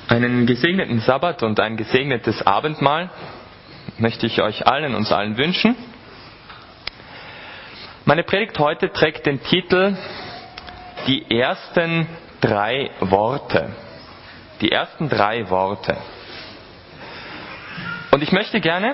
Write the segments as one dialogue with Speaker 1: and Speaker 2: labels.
Speaker 1: Einen gesegneten Sabbat und ein gesegnetes Abendmahl möchte ich uns allen wünschen. Meine Predigt heute trägt den Titel Die ersten drei Worte. Die ersten drei Worte. Und ich möchte gerne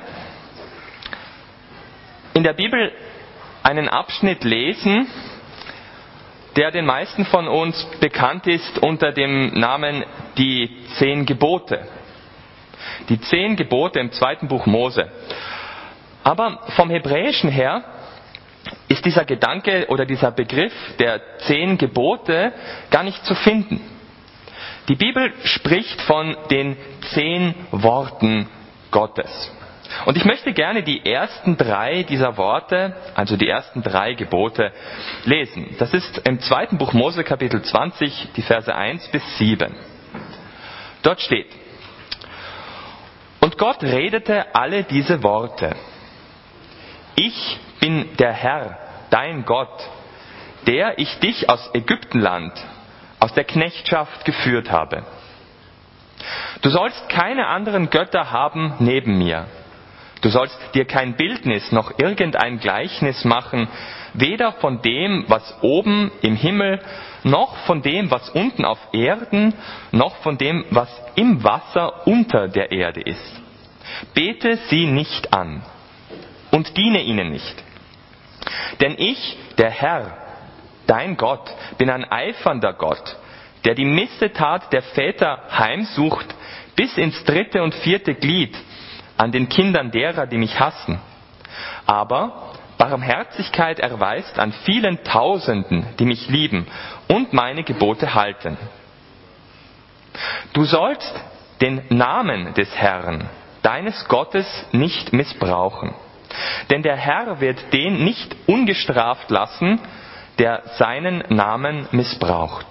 Speaker 1: in der Bibel einen Abschnitt lesen, der den meisten von uns bekannt ist unter dem Namen die 10 Gebote. Die 10 Gebote im 2. Buch Mose. Aber vom Hebräischen her ist dieser Gedanke oder dieser Begriff der 10 Gebote gar nicht zu finden. Die Bibel spricht von den 10 Worten Gottes. Und ich möchte gerne die ersten 3 dieser Worte, also die ersten 3 Gebote, lesen. Das ist im 2. Buch Mose, Kapitel 20, die Verse 1 bis 7. Dort steht: Und Gott redete alle diese Worte. Ich bin der Herr, dein Gott, der ich dich aus Ägyptenland, aus der Knechtschaft geführt habe. Du sollst keine anderen Götter haben neben mir. Du sollst dir kein Bildnis noch irgendein Gleichnis machen, weder von dem, was oben im Himmel, noch von dem, was unten auf Erden, noch von dem, was im Wasser unter der Erde ist. Bete sie nicht an und diene ihnen nicht. Denn ich, der Herr, dein Gott, bin ein eifernder Gott, der die Missetat der Väter heimsucht bis ins 3. und 4. Glied an den Kindern derer, die mich hassen, aber Barmherzigkeit erweist an vielen Tausenden, die mich lieben und meine Gebote halten. Du sollst den Namen des Herrn, deines Gottes, nicht missbrauchen, denn der Herr wird den nicht ungestraft lassen, der seinen Namen missbraucht.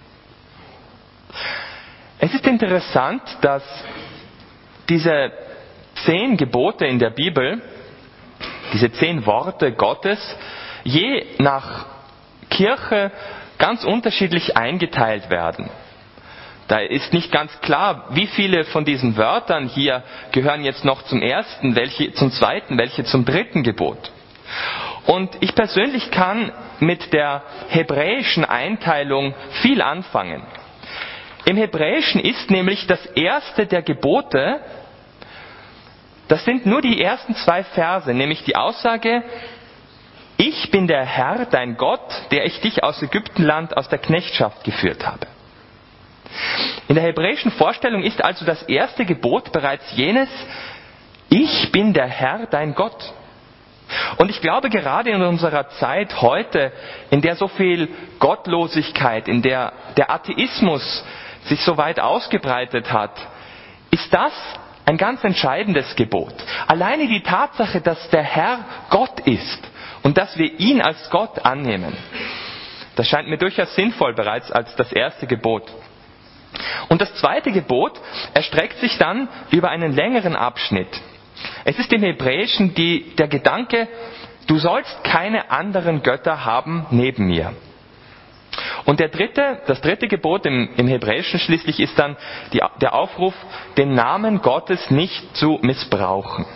Speaker 1: Es ist interessant, dass diese 10 Gebote in der Bibel, diese 10 Worte Gottes, je nach Kirche ganz unterschiedlich eingeteilt werden. Da ist nicht ganz klar, wie viele von diesen Wörtern hier gehören jetzt noch zum ersten, welche zum zweiten, welche zum 3. Gebot. Und ich persönlich kann mit der hebräischen Einteilung viel anfangen. Im Hebräischen ist nämlich das erste der Gebote, das sind nur die ersten 2 Verse, nämlich die Aussage: Ich bin der Herr, dein Gott, der ich dich aus Ägyptenland, aus der Knechtschaft geführt habe. In der hebräischen Vorstellung ist also das erste Gebot bereits jenes: Ich bin der Herr, dein Gott. Und ich glaube, gerade in unserer Zeit heute, in der so viel Gottlosigkeit, in der der Atheismus sich so weit ausgebreitet hat, ist das ein ganz entscheidendes Gebot. Alleine die Tatsache, dass der Herr Gott ist und dass wir ihn als Gott annehmen, das scheint mir durchaus sinnvoll bereits als das erste Gebot. Und das zweite Gebot erstreckt sich dann über einen längeren Abschnitt. Es ist im Hebräischen der Gedanke: Du sollst keine anderen Götter haben neben mir. Und das dritte Gebot im Hebräischen schließlich ist dann der Aufruf, den Namen Gottes nicht zu missbrauchen.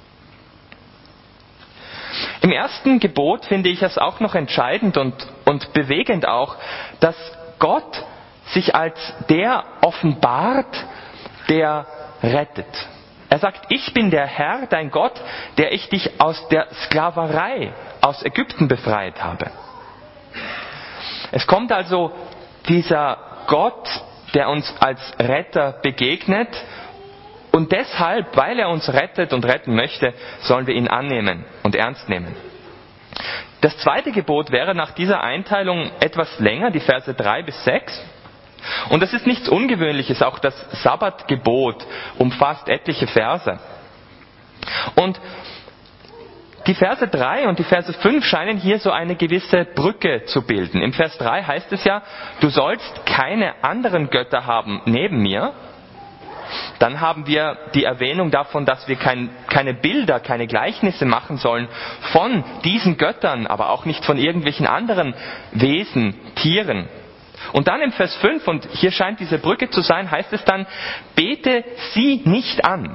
Speaker 1: Im ersten Gebot finde ich es auch noch entscheidend und bewegend auch, dass Gott sich als der offenbart, der rettet. Er sagt: Ich bin der Herr, dein Gott, der ich dich aus der Sklaverei aus Ägypten befreit habe. Es kommt also dieser Gott, der uns als Retter begegnet, und deshalb, weil er uns rettet und retten möchte, sollen wir ihn annehmen und ernst nehmen. Das zweite Gebot wäre nach dieser Einteilung etwas länger, die Verse 3 bis 6. Und das ist nichts Ungewöhnliches, auch das Sabbatgebot umfasst etliche Verse. Und die Verse 3 und die Verse 5 scheinen hier so eine gewisse Brücke zu bilden. Im Vers 3 heißt es ja: Du sollst keine anderen Götter haben neben mir. Dann haben wir die Erwähnung davon, dass wir keine Bilder, keine Gleichnisse machen sollen von diesen Göttern, aber auch nicht von irgendwelchen anderen Wesen, Tieren. Und dann im Vers 5, und hier scheint diese Brücke zu sein, heißt es dann, bete sie nicht an.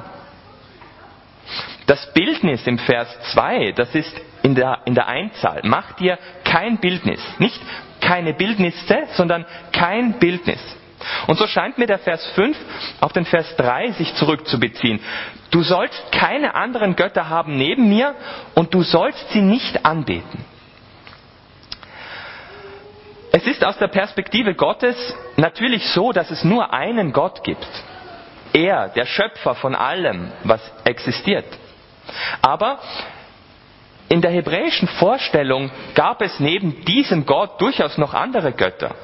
Speaker 1: Das Bildnis im Vers 2, das ist in der Einzahl. Mach dir kein Bildnis. Nicht keine Bildnisse, sondern kein Bildnis. Und so scheint mir der Vers 5 auf den Vers 3 sich zurückzubeziehen. Du sollst keine anderen Götter haben neben mir und du sollst sie nicht anbeten. Es ist aus der Perspektive Gottes natürlich so, dass es nur einen Gott gibt. Er, der Schöpfer von allem, was existiert. Aber in der hebräischen Vorstellung gab es neben diesem Gott durchaus noch andere Götter.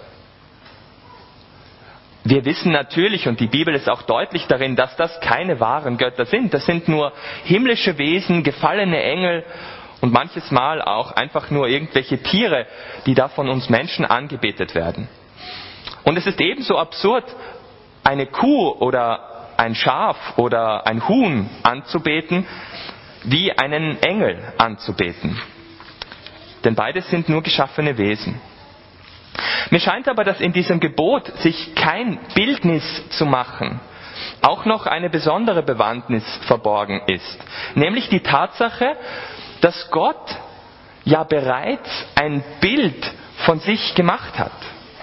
Speaker 1: Wir wissen natürlich, und die Bibel ist auch deutlich darin, dass das keine wahren Götter sind. Das sind nur himmlische Wesen, gefallene Engel und manches Mal auch einfach nur irgendwelche Tiere, die da von uns Menschen angebetet werden. Und es ist ebenso absurd, eine Kuh oder ein Schaf oder ein Huhn anzubeten, wie einen Engel anzubeten. Denn beides sind nur geschaffene Wesen. Mir scheint aber, dass in diesem Gebot, sich kein Bildnis zu machen, auch noch eine besondere Bewandtnis verborgen ist. Nämlich die Tatsache, dass Gott ja bereits ein Bild von sich gemacht hat.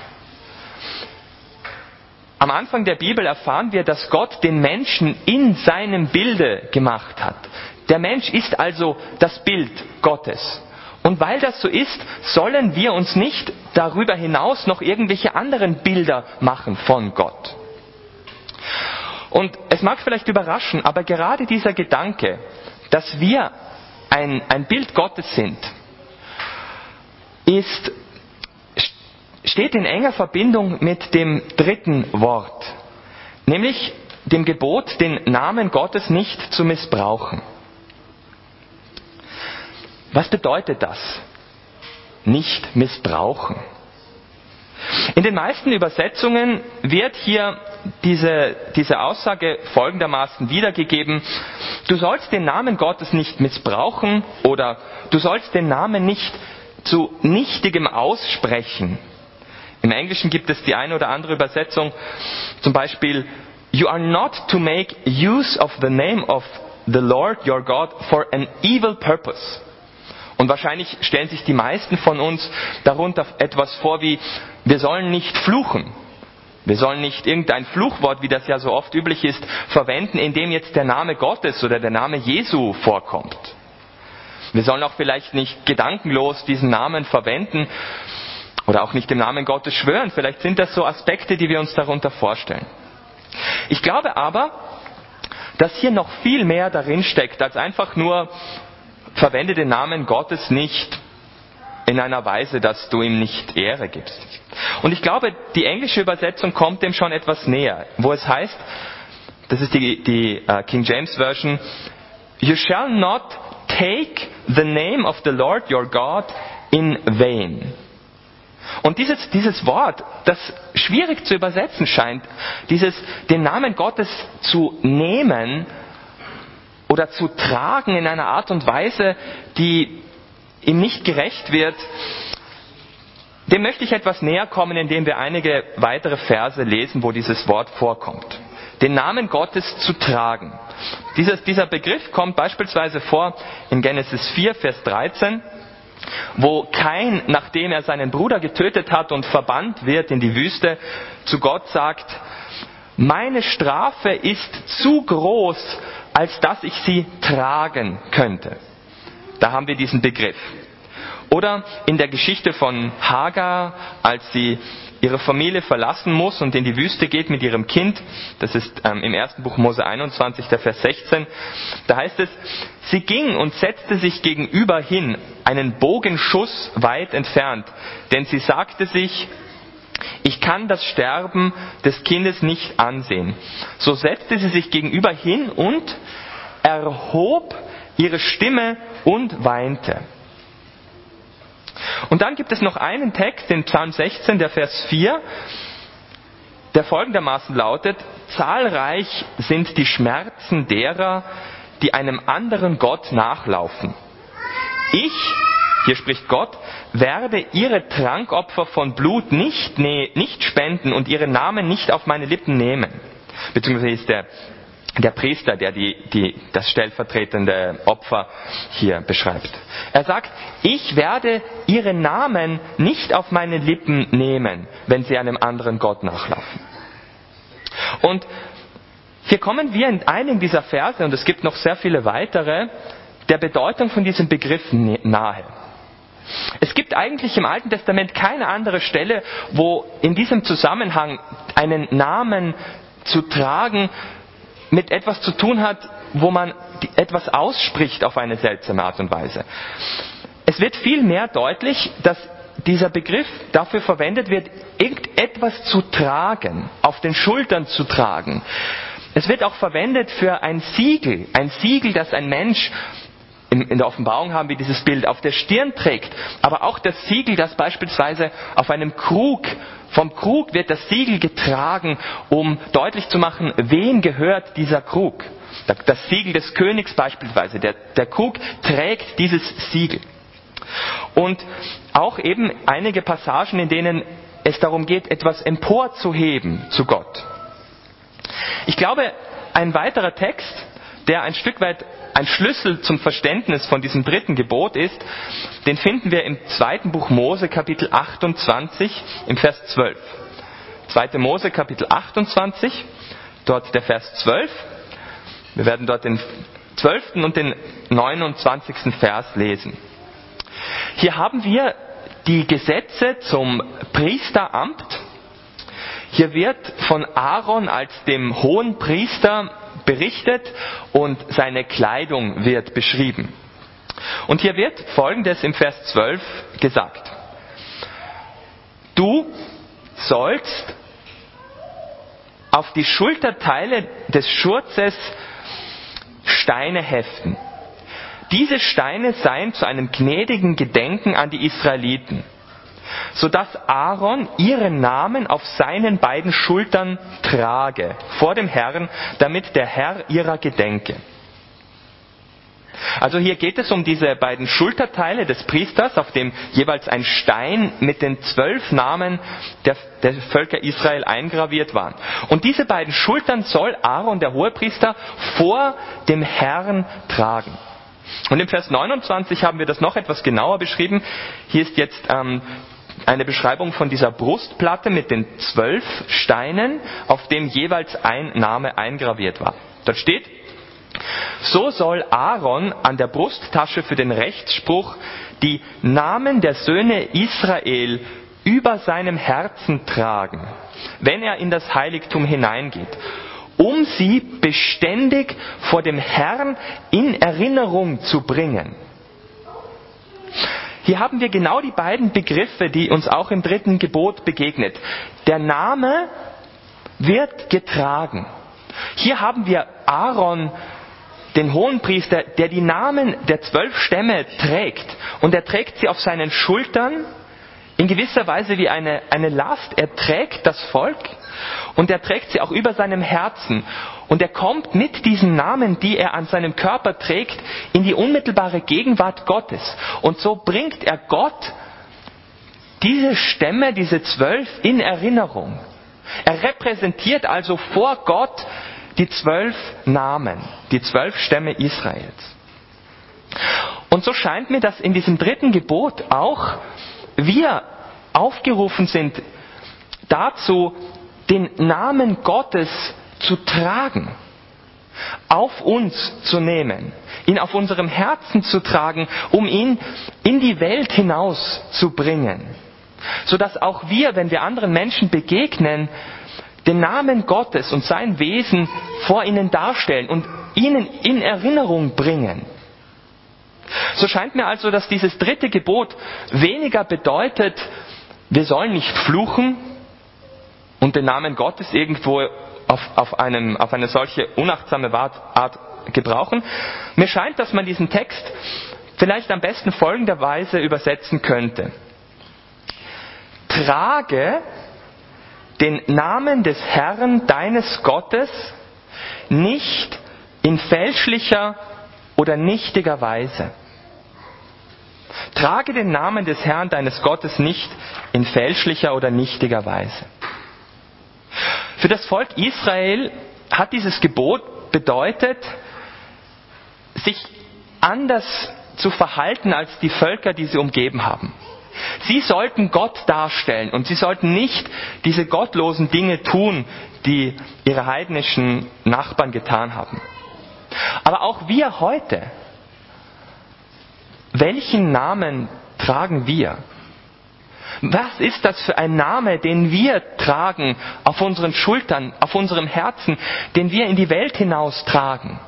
Speaker 1: Am Anfang der Bibel erfahren wir, dass Gott den Menschen in seinem Bilde gemacht hat. Der Mensch ist also das Bild Gottes. Und weil das so ist, sollen wir uns nicht darüber hinaus noch irgendwelche anderen Bilder machen von Gott. Und es mag vielleicht überraschen, aber gerade dieser Gedanke, dass wir ein Bild Gottes sind, steht in enger Verbindung mit dem dritten Wort, nämlich dem Gebot, den Namen Gottes nicht zu missbrauchen. Was bedeutet das? Nicht missbrauchen. In den meisten Übersetzungen wird hier diese Aussage folgendermaßen wiedergegeben: Du sollst den Namen Gottes nicht missbrauchen oder du sollst den Namen nicht zu nichtigem aussprechen. Im Englischen gibt es die eine oder andere Übersetzung, zum Beispiel You are not to make use of the name of the Lord your God for an evil purpose. Und wahrscheinlich stellen sich die meisten von uns darunter etwas vor wie, wir sollen nicht fluchen. Wir sollen nicht irgendein Fluchwort, wie das ja so oft üblich ist, verwenden, in dem jetzt der Name Gottes oder der Name Jesu vorkommt. Wir sollen auch vielleicht nicht gedankenlos diesen Namen verwenden oder auch nicht im Namen Gottes schwören. Vielleicht sind das so Aspekte, die wir uns darunter vorstellen. Ich glaube aber, dass hier noch viel mehr darin steckt, als einfach nur verwende den Namen Gottes nicht in einer Weise, dass du ihm nicht Ehre gibst. Und ich glaube, die englische Übersetzung kommt dem schon etwas näher, wo es heißt, das ist die King James Version, You shall not take the name of the Lord your God in vain. Und dieses Wort, das schwierig zu übersetzen scheint, den Namen Gottes zu nehmen oder zu tragen in einer Art und Weise, die ihm nicht gerecht wird, dem möchte ich etwas näher kommen, indem wir einige weitere Verse lesen, wo dieses Wort vorkommt. Den Namen Gottes zu tragen. Dieser Begriff kommt beispielsweise vor in Genesis 4, Vers 13, wo Kain, nachdem er seinen Bruder getötet hat und verbannt wird in die Wüste, zu Gott sagt, meine Strafe ist zu groß, als dass ich sie tragen könnte. Da haben wir diesen Begriff. Oder in der Geschichte von Hagar, als sie ihre Familie verlassen muss und in die Wüste geht mit ihrem Kind, das ist im 1. Buch Mose 21, der Vers 16, da heißt es, sie ging und setzte sich gegenüber hin, einen Bogenschuss weit entfernt, denn sie sagte sich, ich kann das Sterben des Kindes nicht ansehen. So setzte sie sich gegenüber hin und erhob ihre Stimme und weinte. Und dann gibt es noch einen Text in Psalm 16, der Vers 4, der folgendermaßen lautet, zahlreich sind die Schmerzen derer, die einem anderen Gott nachlaufen. Ich hier spricht Gott, werde ihre Trankopfer von Blut nicht spenden und ihre Namen nicht auf meine Lippen nehmen. Beziehungsweise ist der Priester, der das stellvertretende Opfer hier beschreibt. Er sagt, ich werde ihre Namen nicht auf meine Lippen nehmen, wenn sie einem anderen Gott nachlaufen. Und hier kommen wir in einigen dieser Verse, und es gibt noch sehr viele weitere, der Bedeutung von diesem Begriff nahe. Es gibt eigentlich im Alten Testament keine andere Stelle, wo in diesem Zusammenhang einen Namen zu tragen mit etwas zu tun hat, wo man etwas ausspricht auf eine seltsame Art und Weise. Es wird vielmehr deutlich, dass dieser Begriff dafür verwendet wird, irgendetwas zu tragen, auf den Schultern zu tragen. Es wird auch verwendet für ein Siegel, das ein Mensch, in der Offenbarung haben wir dieses Bild, auf der Stirn trägt, aber auch das Siegel, das beispielsweise auf einem Krug, vom Krug wird das Siegel getragen, um deutlich zu machen, wem gehört dieser Krug. Das Siegel des Königs beispielsweise, der Krug trägt dieses Siegel. Und auch eben einige Passagen, in denen es darum geht, etwas emporzuheben zu Gott. Ich glaube, ein weiterer Text, der ein Stück weit ein Schlüssel zum Verständnis von diesem dritten Gebot ist, den finden wir im 2. Buch Mose, Kapitel 28, im Vers 12. 2. Mose, Kapitel 28, dort der Vers 12. Wir werden dort den 12. und den 29. Vers lesen. Hier haben wir die Gesetze zum Priesteramt. Hier wird von Aaron als dem hohen Priester berichtet und seine Kleidung wird beschrieben. Und hier wird Folgendes im Vers 12 gesagt. Du sollst auf die Schulterteile des Schurzes Steine heften. Diese Steine seien zu einem gnädigen Gedenken an die Israeliten, sodass Aaron ihren Namen auf seinen beiden Schultern trage vor dem Herrn, damit der Herr ihrer gedenke. Also hier geht es um diese beiden Schulterteile des Priesters, auf dem jeweils ein Stein mit den 12 Namen der Völker Israel eingraviert waren. Und diese beiden Schultern soll Aaron, der Hohepriester, vor dem Herrn tragen. Und im Vers 29 haben wir das noch etwas genauer beschrieben. Hier ist jetzt eine Beschreibung von dieser Brustplatte mit den 12 Steinen, auf dem jeweils ein Name eingraviert war. Dort steht, so soll Aaron an der Brusttasche für den Rechtsspruch die Namen der Söhne Israel über seinem Herzen tragen, wenn er in das Heiligtum hineingeht, um sie beständig vor dem Herrn in Erinnerung zu bringen. Hier haben wir genau die beiden Begriffe, die uns auch im dritten Gebot begegnet. Der Name wird getragen. Hier haben wir Aaron, den Hohenpriester, der die Namen der 12 Stämme trägt. Und er trägt sie auf seinen Schultern, in gewisser Weise wie eine Last. Er trägt das Volk und er trägt sie auch über seinem Herzen. Und er kommt mit diesen Namen, die er an seinem Körper trägt, in die unmittelbare Gegenwart Gottes. Und so bringt er Gott diese Stämme, diese 12, in Erinnerung. Er repräsentiert also vor Gott die 12 Namen, die 12 Stämme Israels. Und so scheint mir, dass in diesem dritten Gebot auch wir aufgerufen sind, dazu den Namen Gottes zu tragen, auf uns zu nehmen, ihn auf unserem Herzen zu tragen, um ihn in die Welt hinaus zu bringen, sodass auch wir, wenn wir anderen Menschen begegnen, den Namen Gottes und sein Wesen vor ihnen darstellen und ihnen in Erinnerung bringen. So scheint mir also, dass dieses dritte Gebot weniger bedeutet, wir sollen nicht fluchen und den Namen Gottes irgendwo auf eine solche unachtsame Art gebrauchen. Mir scheint, dass man diesen Text vielleicht am besten folgenderweise übersetzen könnte. Trage den Namen des Herrn, deines Gottes, nicht in fälschlicher oder nichtiger Weise. Trage den Namen des Herrn deines Gottes nicht in fälschlicher oder nichtiger Weise. Für das Volk Israel hat dieses Gebot bedeutet, sich anders zu verhalten als die Völker, die sie umgeben haben. Sie sollten Gott darstellen und sie sollten nicht diese gottlosen Dinge tun, die ihre heidnischen Nachbarn getan haben. Aber auch wir heute, welchen Namen tragen wir? Was ist das für ein Name, den wir tragen auf unseren Schultern, auf unserem Herzen, den wir in die Welt hinaus tragen?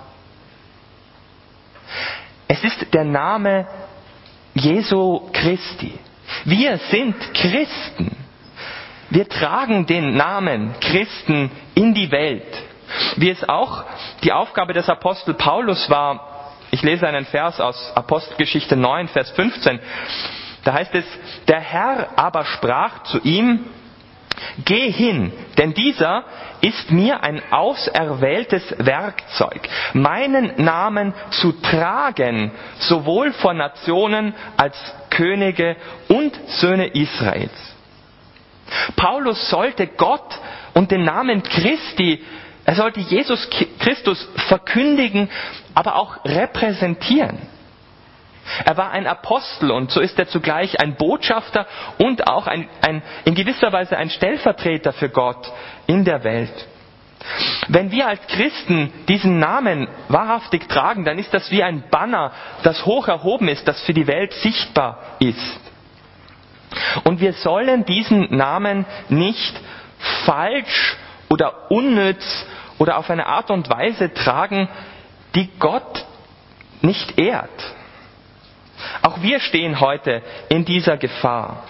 Speaker 1: Es ist der Name Jesu Christi. Wir sind Christen. Wir tragen den Namen Christen in die Welt. Wie es auch die Aufgabe des Apostel Paulus war, ich lese einen Vers aus Apostelgeschichte 9, Vers 15. Da heißt es, der Herr aber sprach zu ihm, geh hin, denn dieser ist mir ein auserwähltes Werkzeug, meinen Namen zu tragen, sowohl vor Nationen als Könige und Söhne Israels. Paulus sollte Gott und den Namen Christi, er sollte Jesus Christus verkündigen, aber auch repräsentieren. Er war ein Apostel und so ist er zugleich ein Botschafter und auch in gewisser Weise ein Stellvertreter für Gott in der Welt. Wenn wir als Christen diesen Namen wahrhaftig tragen, dann ist das wie ein Banner, das hoch erhoben ist, das für die Welt sichtbar ist. Und wir sollen diesen Namen nicht falsch oder unnütz oder auf eine Art und Weise tragen, die Gott nicht ehrt. Auch wir stehen heute in dieser Gefahr.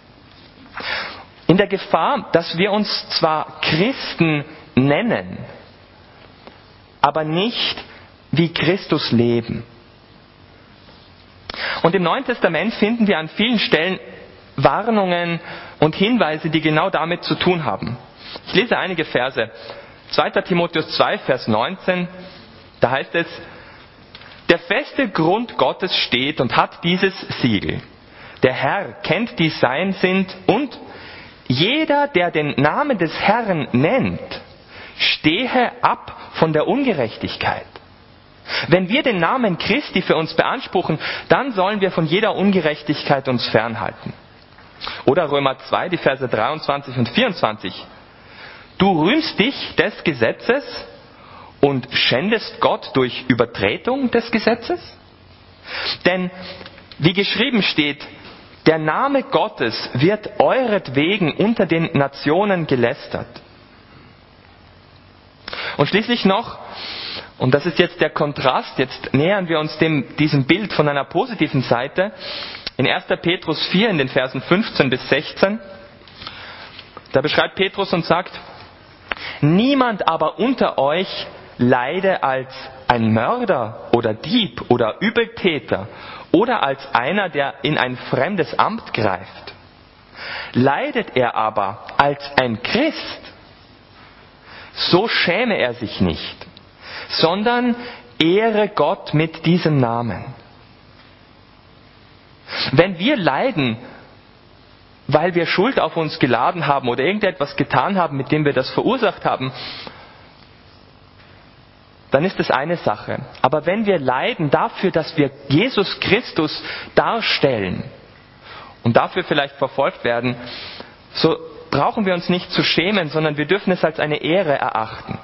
Speaker 1: In der Gefahr, dass wir uns zwar Christen nennen, aber nicht wie Christus leben. Und im Neuen Testament finden wir an vielen Stellen Warnungen und Hinweise, die genau damit zu tun haben. Ich lese einige Verse. 2. Timotheus 2, Vers 19, da heißt es, der feste Grund Gottes steht und hat dieses Siegel. Der Herr kennt, die sein sind, und jeder, der den Namen des Herrn nennt, stehe ab von der Ungerechtigkeit. Wenn wir den Namen Christi für uns beanspruchen, dann sollen wir von jeder Ungerechtigkeit uns fernhalten. Oder Römer 2, die Verse 23 und 24. Du rühmst dich des Gesetzes und schändest Gott durch Übertretung des Gesetzes? Denn, wie geschrieben steht, der Name Gottes wird euretwegen unter den Nationen gelästert. Und schließlich noch, und das ist jetzt der Kontrast, jetzt nähern wir uns diesem Bild von einer positiven Seite, in 1. Petrus 4 in den Versen 15 bis 16, da beschreibt Petrus und sagt, niemand aber unter euch leide als ein Mörder oder Dieb oder Übeltäter oder als einer, der in ein fremdes Amt greift. Leidet er aber als ein Christ, so schäme er sich nicht, sondern ehre Gott mit diesem Namen. Wenn wir leiden, weil wir Schuld auf uns geladen haben oder irgendetwas getan haben, mit dem wir das verursacht haben, dann ist das eine Sache. Aber wenn wir leiden dafür, dass wir Jesus Christus darstellen und dafür vielleicht verfolgt werden, so brauchen wir uns nicht zu schämen, sondern wir dürfen es als eine Ehre erachten.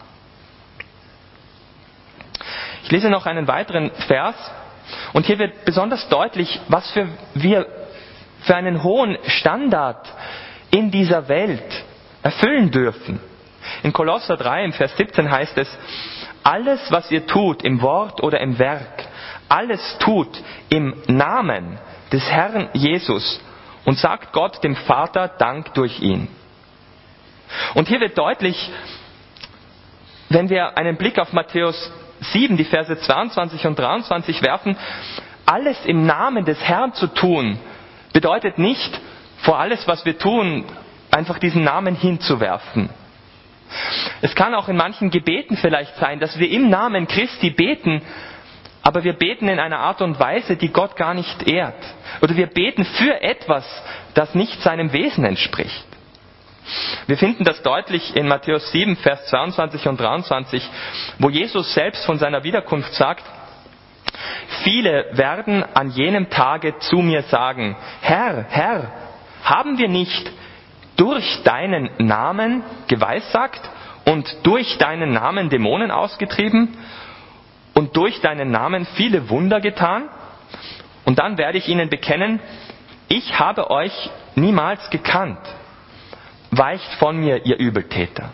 Speaker 1: Ich lese noch einen weiteren Vers und hier wird besonders deutlich, was wir für einen hohen Standard in dieser Welt erfüllen dürfen. In Kolosser 3 im Vers 17 heißt es, alles, was ihr tut, im Wort oder im Werk, alles tut im Namen des Herrn Jesus und sagt Gott, dem Vater, Dank durch ihn. Und hier wird deutlich, wenn wir einen Blick auf Matthäus 7, die Verse 22 und 23 werfen, alles im Namen des Herrn zu tun, bedeutet nicht, vor alles, was wir tun, einfach diesen Namen hinzuwerfen. Es kann auch in manchen Gebeten vielleicht sein, dass wir im Namen Christi beten, aber wir beten in einer Art und Weise, die Gott gar nicht ehrt. Oder wir beten für etwas, das nicht seinem Wesen entspricht. Wir finden das deutlich in Matthäus 7, Vers 22 und 23, wo Jesus selbst von seiner Wiederkunft sagt: Viele werden an jenem Tage zu mir sagen: Herr, Herr, haben wir nicht durch deinen Namen geweissagt und durch deinen Namen Dämonen ausgetrieben und durch deinen Namen viele Wunder getan? Und dann werde ich ihnen bekennen: Ich habe euch niemals gekannt. Weicht von mir, ihr Übeltäter.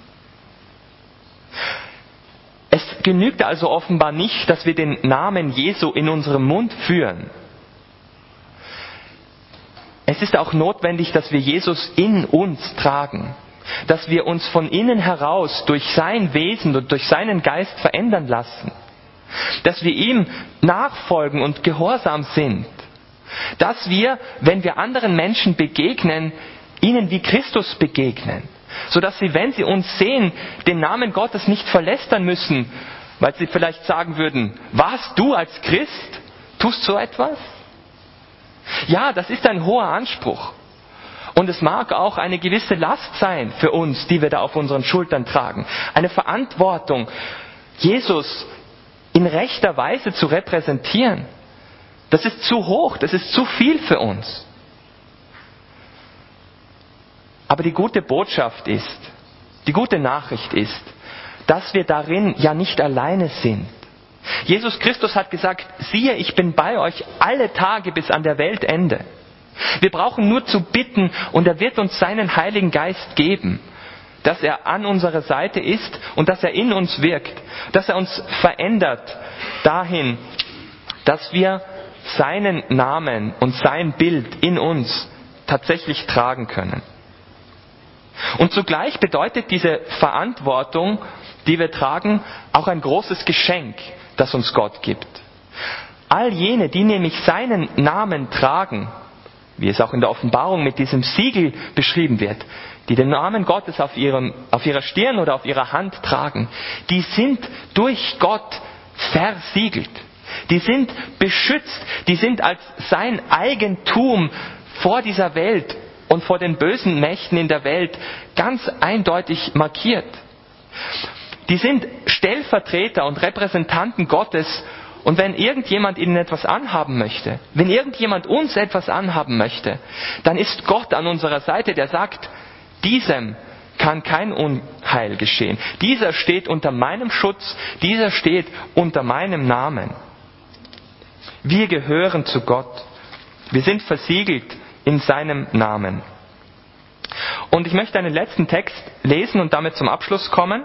Speaker 1: Es genügt also offenbar nicht, dass wir den Namen Jesu in unserem Mund führen. Es ist auch notwendig, dass wir Jesus in uns tragen. Dass wir uns von innen heraus durch sein Wesen und durch seinen Geist verändern lassen. Dass wir ihm nachfolgen und gehorsam sind. Dass wir, wenn wir anderen Menschen begegnen, ihnen wie Christus begegnen. Sodass sie, wenn sie uns sehen, den Namen Gottes nicht verlästern müssen, weil sie vielleicht sagen würden: Was, du als Christ tust so etwas? Ja, das ist ein hoher Anspruch. Und es mag auch eine gewisse Last sein für uns, die wir da auf unseren Schultern tragen. Eine Verantwortung, Jesus in rechter Weise zu repräsentieren. Das ist zu hoch, das ist zu viel für uns. Aber die gute Botschaft ist, die gute Nachricht ist, dass wir darin ja nicht alleine sind. Jesus Christus hat gesagt: Siehe, ich bin bei euch alle Tage bis an der Weltende. Wir brauchen nur zu bitten und er wird uns seinen Heiligen Geist geben, dass er an unserer Seite ist und dass er in uns wirkt, dass er uns verändert dahin, dass wir seinen Namen und sein Bild in uns tatsächlich tragen können. Und zugleich bedeutet diese Verantwortung, die wir tragen, auch ein großes Geschenk, das uns Gott gibt. All jene, die nämlich seinen Namen tragen, wie es auch in der Offenbarung mit diesem Siegel beschrieben wird, die den Namen Gottes auf ihrer Stirn oder auf ihrer Hand tragen, die sind durch Gott versiegelt. Die sind beschützt, die sind als sein Eigentum vor dieser Welt und vor den bösen Mächten in der Welt ganz eindeutig markiert. Die sind Stellvertreter und Repräsentanten Gottes. Und wenn irgendjemand ihnen etwas anhaben möchte, wenn irgendjemand uns etwas anhaben möchte, dann ist Gott an unserer Seite, der sagt: Diesem kann kein Unheil geschehen. Dieser steht unter meinem Schutz, dieser steht unter meinem Namen. Wir gehören zu Gott. Wir sind versiegelt in seinem Namen. Und ich möchte einen letzten Text lesen und damit zum Abschluss kommen.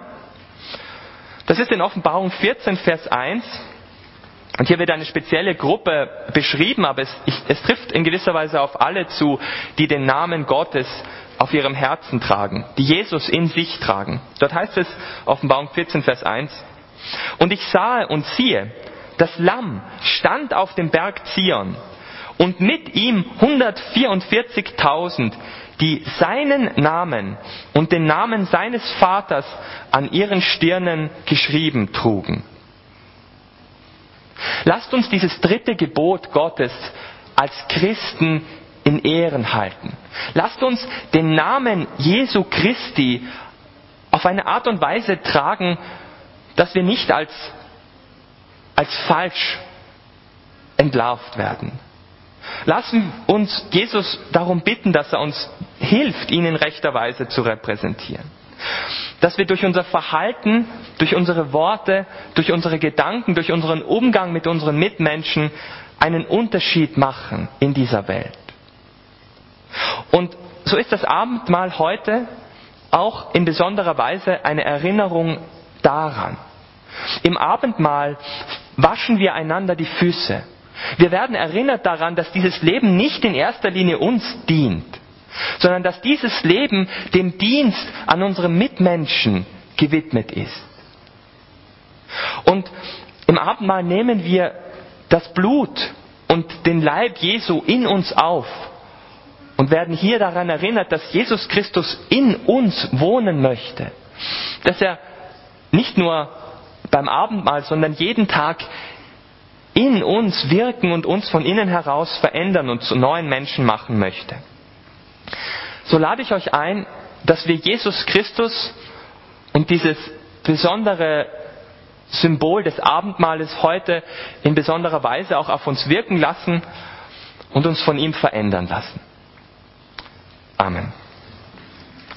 Speaker 1: Das ist in Offenbarung 14, Vers 1. Und hier wird eine spezielle Gruppe beschrieben, aber es trifft in gewisser Weise auf alle zu, die den Namen Gottes auf ihrem Herzen tragen, die Jesus in sich tragen. Dort heißt es, Offenbarung 14, Vers 1, und ich sah und siehe, das Lamm stand auf dem Berg Zion und mit ihm 144.000, die seinen Namen und den Namen seines Vaters an ihren Stirnen geschrieben trugen. Lasst uns dieses dritte Gebot Gottes als Christen in Ehren halten. Lasst uns den Namen Jesu Christi auf eine Art und Weise tragen, dass wir nicht als falsch entlarvt werden. Lassen uns Jesus darum bitten, dass er uns hilft, ihn in rechter Weise zu repräsentieren. Dass wir durch unser Verhalten, durch unsere Worte, durch unsere Gedanken, durch unseren Umgang mit unseren Mitmenschen einen Unterschied machen in dieser Welt. Und so ist das Abendmahl heute auch in besonderer Weise eine Erinnerung daran. Im Abendmahl waschen wir einander die Füße. Wir werden erinnert daran, dass dieses Leben nicht in erster Linie uns dient, sondern dass dieses Leben dem Dienst an unseren Mitmenschen gewidmet ist. Und im Abendmahl nehmen wir das Blut und den Leib Jesu in uns auf und werden hier daran erinnert, dass Jesus Christus in uns wohnen möchte. Dass er nicht nur beim Abendmahl, sondern jeden Tag in uns wirken und uns von innen heraus verändern und zu neuen Menschen machen möchte. So lade ich euch ein, dass wir Jesus Christus und dieses besondere Symbol des Abendmahles heute in besonderer Weise auch auf uns wirken lassen und uns von ihm verändern lassen. Amen.